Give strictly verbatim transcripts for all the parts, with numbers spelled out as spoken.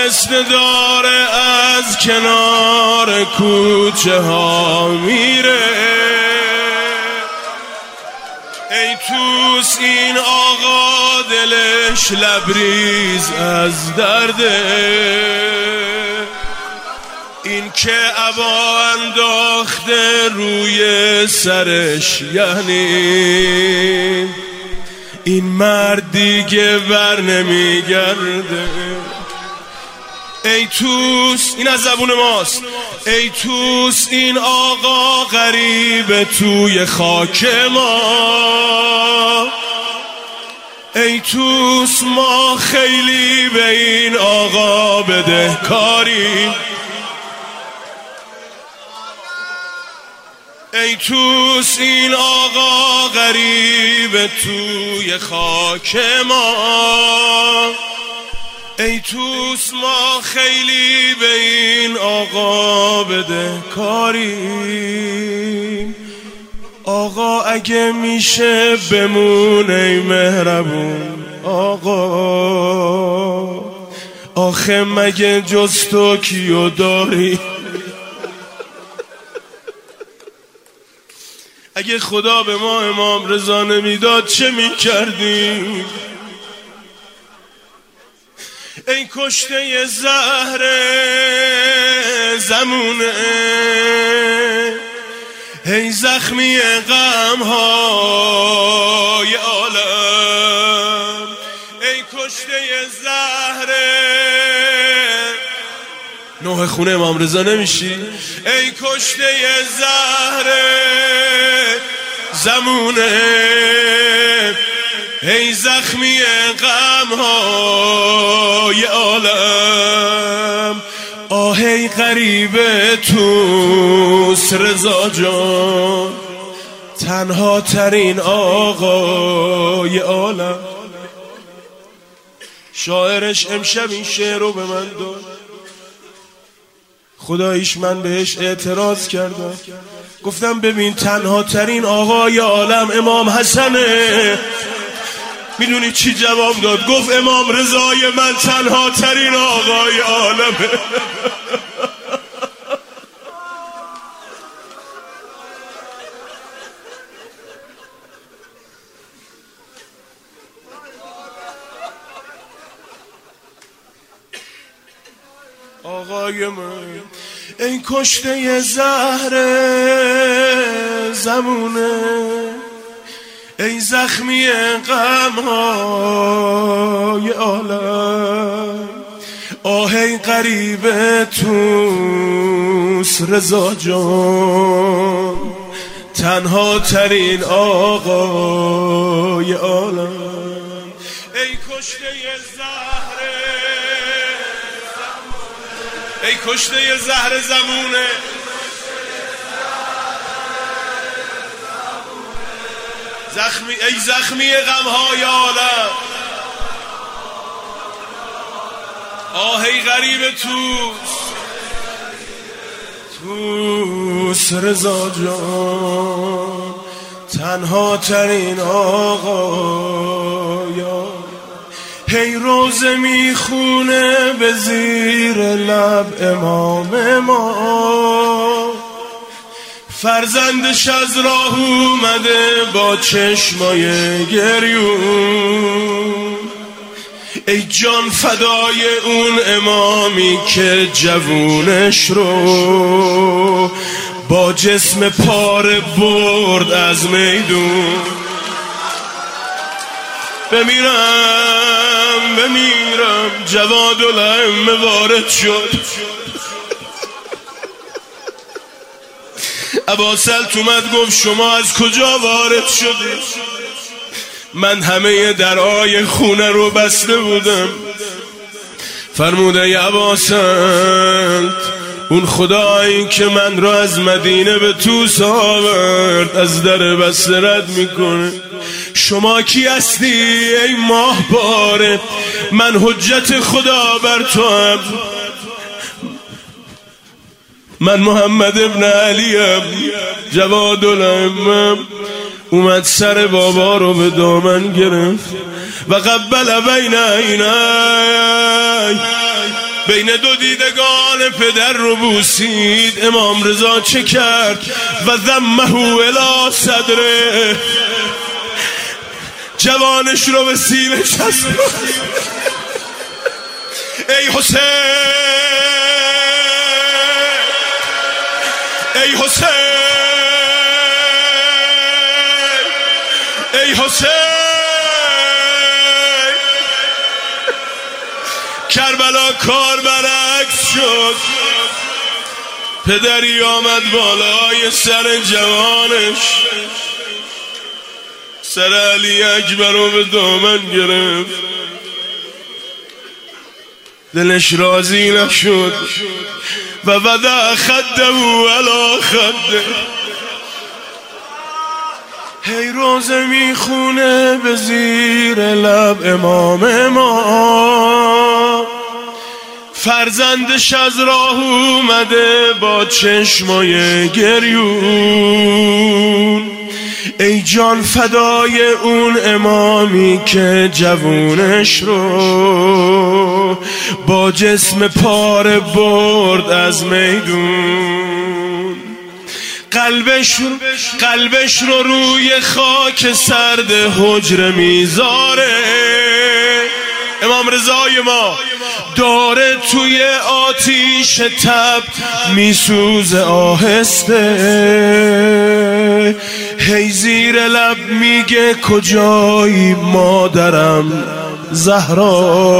آهسته داره از کنار کوچه ها میره. ای توس این آقا دلش لبریز از درده، این که عبا انداخته روی سرش، یعنی این مرد دیگه بر نمیگرده. ای توس، این از زبون ماست، ای توس این آقا غریبه توی خاک ما. ای توس ما خیلی به این آقا بدهکاریم. ای توس این آقا غریبه توی خاک ما. ای توس ما خیلی به این آقا بدهکاریم. آقا اگه میشه بمون ای مهربون آقا، آخه مگه جز تو کیو داری؟ اگه خدا به ما امام رضا نمیداد چه میکردیم؟ ای کشته زهر زمونه، ای زخمی غم های عالم، ای کشته زهر نوح خونه امام رضا نمیشی؟ ای کشته زهر زمونه، ای زخمی غم های عالم. آه ای غریب توس رضا جان، تنها ترین آقای عالم. شاعرش امشب این شعر رو به من داد، خداییش من بهش اعتراض کردم، گفتم ببین تنها ترین آقای عالم امام حسنه. میدونی چی جواب داد؟ گفت امام رضای من تنها ترین آقای عالمه. آقای من ای کشته زهر زمونه، ای زخمی غم های عالم. آه ای غریب توس رضا جان، تنها ترین آقای عالم. ای کشته زهر ای کشته زهر زمونه، زخمی ای زخمی غمهای عالم. آه ای غریب توس توس رضا جان، تنها ترین آقای عالم. هی روزه میخونه به زیر لب امام ما، فرزندش از راه اومده با چشمای گریون. ای جان فدای اون امامی که جوونش رو با جسم پاره برد از میدون. بمیرم بمیرم جواد الائمه وارد شد. اباسلط اومد گفت شما از کجا وارد شدید؟ من همه درهای خونه رو بسته بودم. فرموده ای اباسلط، اون خدایی که من رو از مدینه به توس آورد از در بسته رد میکنه. شما کی هستی ای ماه باره؟ من حجت خدا بر تو هم، من محمد ابن علیم جواد الائمه. اومد سر بابا رو به دامن گرفت و قبل بین عینی بین دو دیدگان پدر رو بوسید. امام رضا چه کرد؟ و ذمه الی صدره، جوانش رو به سینه چسبید. ای حسین، ای حسین، ای حسین. کربلا کار برعکس شد. پدری آمد بالای سر جوانش، سر علی اکبر رو به دامن گرفت. دلش راضی نشد و وضع خده علی خده. هی روزه میخونه به زیر لب امام ما، فرزندش از راه اومده با چشمای گریون. ای جان فدای اون امامی که جوونش رو با جسم پاره برد از میدون. قلبش رو قلبش رو روی خاک سرد حجره میذاره. امام رضای ما داره توی آتیش تب میسوزه آهسته. هی زیر لب میگه کجایی مادرم زهرا،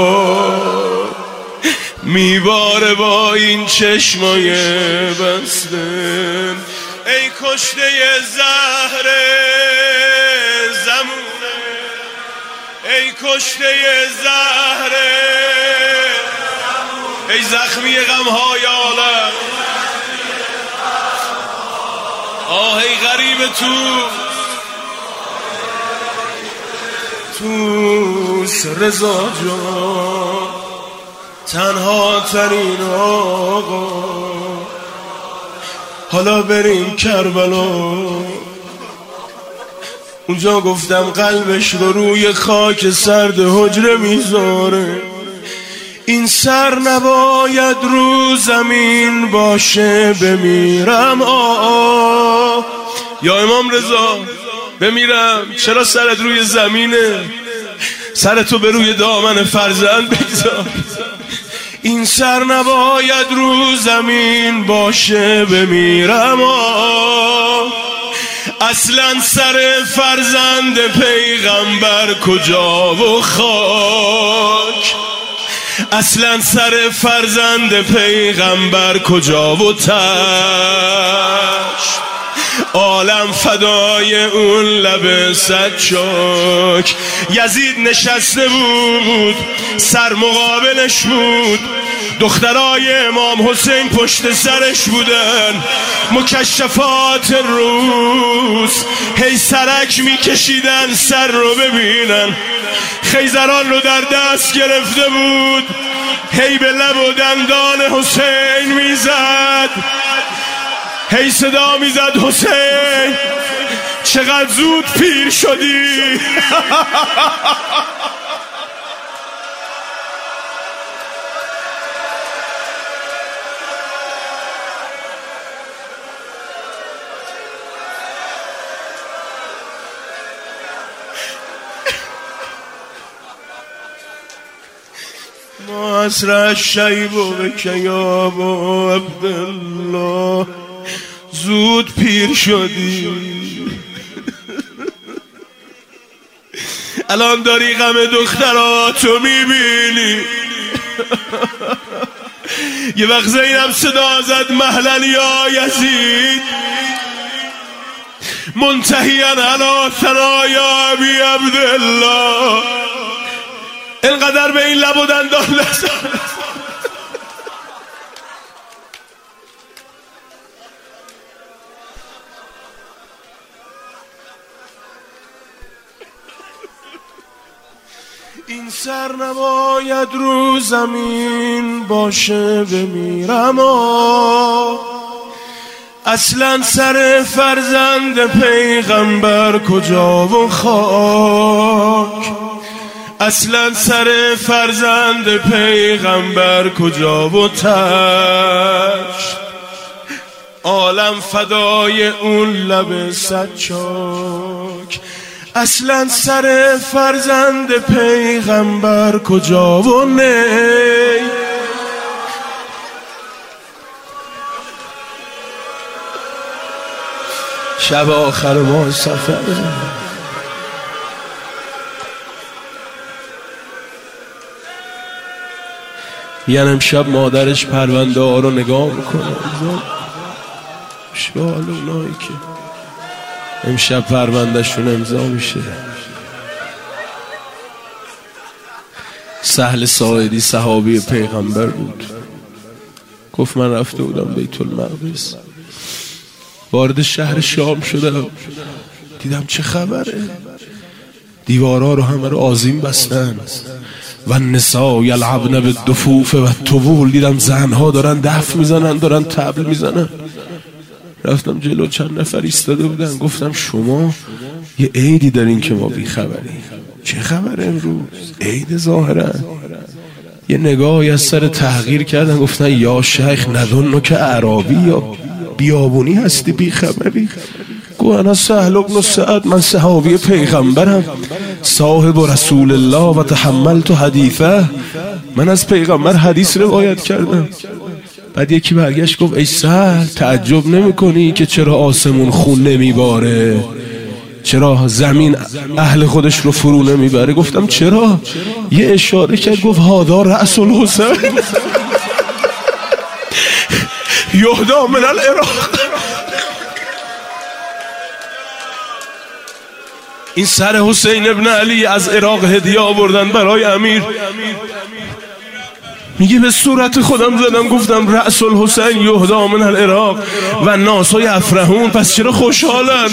میباره با این چشمای بسته. ای کشته زهر زمونه، ای کشته زهر، ای زخمی غمهای عالم. آه ای غریب تو توس رضا جان، تنها ترین آقا. حالا بریم کربلا. اونجا گفتم قلبش رو روی خاک سرد حجره میذاره. این سر نباید رو زمین باشه، بمیرم آه. یا امام رضا بمیرم، چرا سرت روی زمینه؟ سرتو به روی دامن فرزند بگذار. این سر نباید رو زمین باشه، بمیرم آه. اصلا سر فرزند پیغمبر کجا و خاک، اصلا سر فرزند پیغمبر کجا و تش. عالم فدای اون لب سچاک. یزید نشسته بود، سر مقابلش بود، دخترای امام حسین پشت سرش بودن. مکشفات روز هی سرک میکشیدن سر رو ببینن. خیزران رو در دست گرفته بود، هی به لب و دندان حسین میزد، هی صدا میزد حسین چقدر زود پیر شدی. ما اسرع الشیب بک یا ابا عبدالله، زود پیر شدی. الان داری غم دختراتو میبینی. یه وقت زینب صدا زد مهلا یا یزید، منتهیا علی ثنایا ابی عبدالله. اینقدر به این لب و دندان نزن. این سر نباید رو زمین باشه، بمیرم آه. اصلا سر فرزند پیغمبر کجا و خاک، اصلا سر فرزند پیغمبر کجا و تشت، عالم فدای اون لب سچاک. اصلا سر فرزند پیغمبر کجا و نی. شب آخر ما سفر، یعنی امشب مادرش پرونده ها رو نگاه میکنه. شبال اونایی که امشب پرونده شون امضا میشه. سهل ساعدی صحابی پیغمبر بود، گفت من رفته بودم بیت المقدس، وارد شهر شام شدم، دیدم چه خبره، دیوارا رو همه رو آذین بستن و النساء یلعبن بالدفوف و الطبول، دیدم زنها دارن دف میزنن، دارن طبل میزنن. رفتم جلو، چند نفر ایستاده بودن، گفتم شما یه عیدی دارین که ما بی خبریم. چه خبر امروز؟ عید ظاهرا. یه نگاهی از سر تحقیر کردن، گفتن یا شیخ ندونو که اعرابی یا بیابونی هستی بی خبری. گو انا سهل ابن سعد، من صحابی پیغمبرم، صاحب رسول الله و تحملت حدیثه، من از پیغمبر حدیث روایت کردم. بعد یکی برگشت گفت ای سهل، تعجب نمی کنی که چرا آسمون خون نمیباره، چرا زمین اهل خودش رو فرو نمیبره؟ گفتم چرا؟ یه اشاره کرد، گفت هادا رأس الحسین یهدا من العراق. این سر حسین ابن علی از عراق هدیه آوردن برای امیر. میگه به صورت خودم زدم، گفتم رأس الحسین یهدا من العراق و ناسای افرحون، پس چرا خوشحالن؟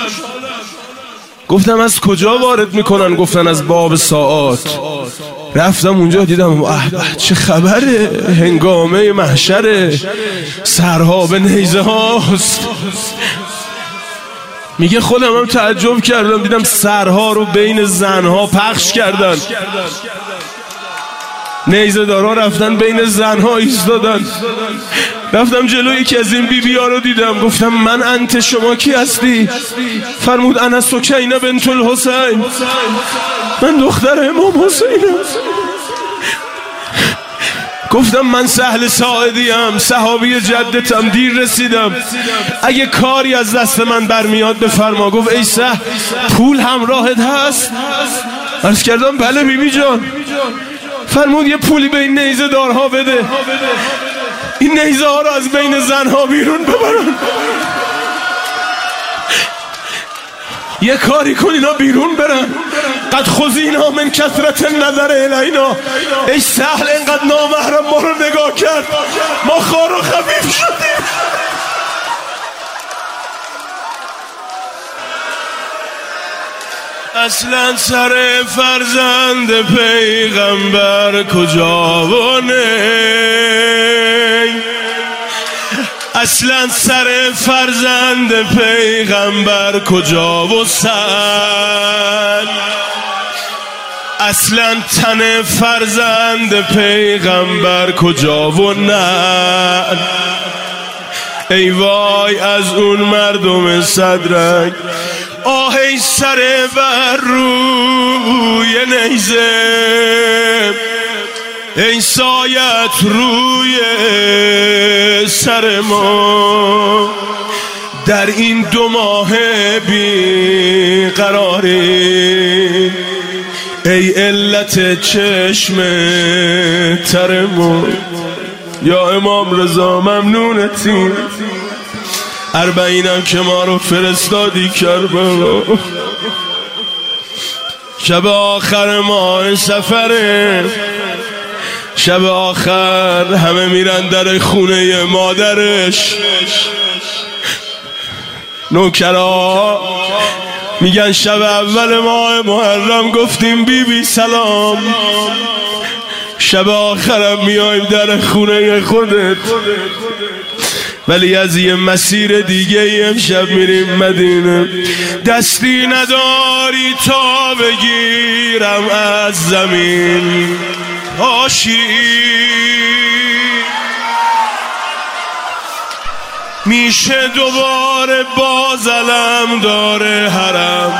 گفتم از کجا وارد میکنن؟ گفتن از باب ساعات. رفتم اونجا، دیدم اه چه خبره، هنگامه محشره، سرها به نیزه هاست. میگه خودم هم تعجب کردم، دیدم سرها رو بین زنها پخش کردن، نیزه دارا رفتن بین زنها ایستادن. رفتم جلوی یکی از این بی بی ها رو دیدم، گفتم من انت، شما کی هستی؟ فرمود انا سکینه بنت الحسین، من دختر امام حسینم. گفتم من سهل ساعدیم، صحابی جدتم، دیر رسیدم، اگه کاری از دست من برمیاد بفرما. گفت ای سهل، پول همراهت هست؟ عرض کردم بله بی بی جان. فرمود یه پولی به این نیزه دارها بده، این نیزه ها رو از بین زنها بیرون ببرن، یه کاری کن اینا بیرون برن. قد خذینا من کثرت النظر الینا. ای سهل، اینقدر نامحرم ما رو نگاه کرد، ما خار و خفیف شدیم. اصلا سر فرزند پیغمبر کجا و نی. اصلا سر فرزند پیغمبر کجا و سن. اصلا تن فرزند پیغمبر کجا و نه. ای وای از اون مردم صدرک، آه ای سر بر روی نیزه، ای سایت روی سر ما، در این دو ماه بی قراری، ای علت چشم تر ما. یا امام رضا ممنونتی، اربعینم که ما رو فرستادی کربلا، شب آخر ماه سفره، شب آخر همه میرن در خونه مادرش، نوکرا میگن شب اول ماه محرم گفتیم بی بی سلام، شب آخرم میایم در خونه خودت، ولی از یه مسیر دیگه امشب میریم مدینه. دستی نداری تا بگیرم از زمین پاشی، میشه دوباره باز علم داره حرم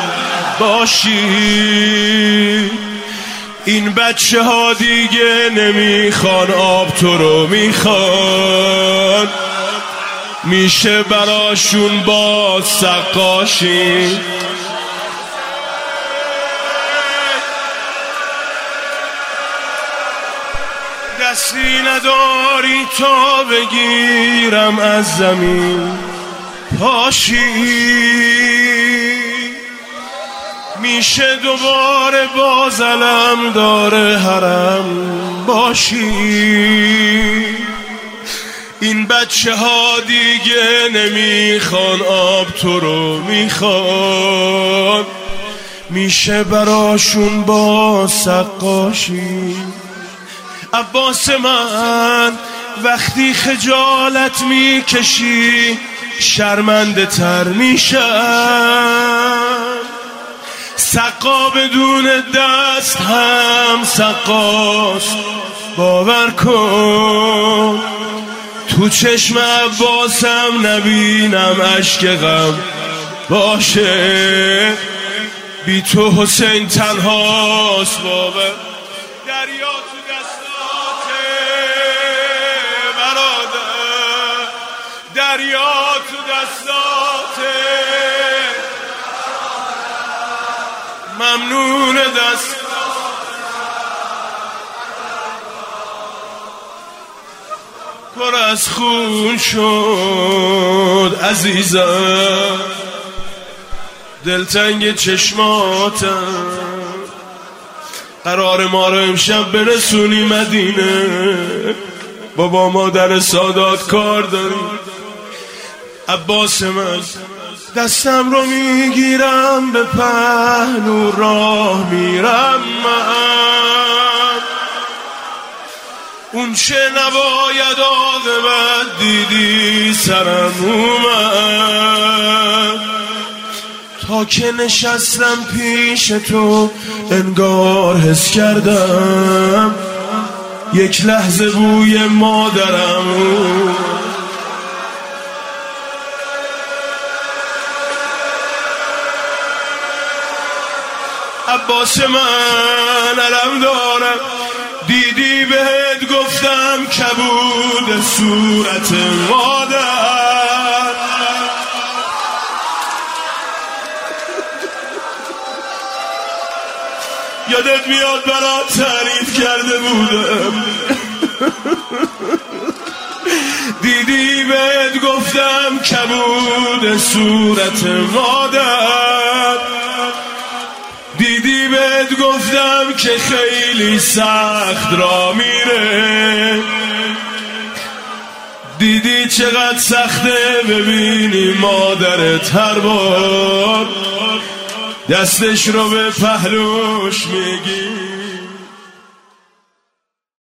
باشی. این بچه ها دیگه نمیخوان آب، تو رو میخوان، میشه براشون باز سقاشی. دستی نداری تا بگیرم از زمین پاشی، میشه دوباره باز علم داره حرم باشی. این بچه ها دیگه نمیخوان آب، تو رو میخوان، میشه براشون باز سقاشی. عباس من وقتی خجالت میکشی شرمنده تر میشم. سقا بدون دست هم سقاست، باور کن. تو چشم عباسم نبینم اشک غم باشه، بی تو حسین تنهاست باور. دریا تو دستاته برادر، دریا تو دستاته، ممنون دست پر از خون شد عزیزم، دلتنگ چشماتم. قرار ما رو امشب برسونی مدینه، بابا مادر سادات کار داریم. عباس من دستم رو میگیرم به پهلو راه میرم من، اون چه نباید عاقبت دیدی سرم اومد. تا که نشستم پیش تو انگار حس کردم یک لحظه بوی مادرم اومد. عباس من علم دارم، دیدی بهت گفتم کبود صورت مادر. یادت میاد برات تعریف کرده بودم، دیدی بهت گفتم کبود صورت مادر. دیدی بهت گفتم که خیلی سخت را میره، دیدی چقدر سخته ببینی مادرت هر بار دستش رو به پهلوش میگی.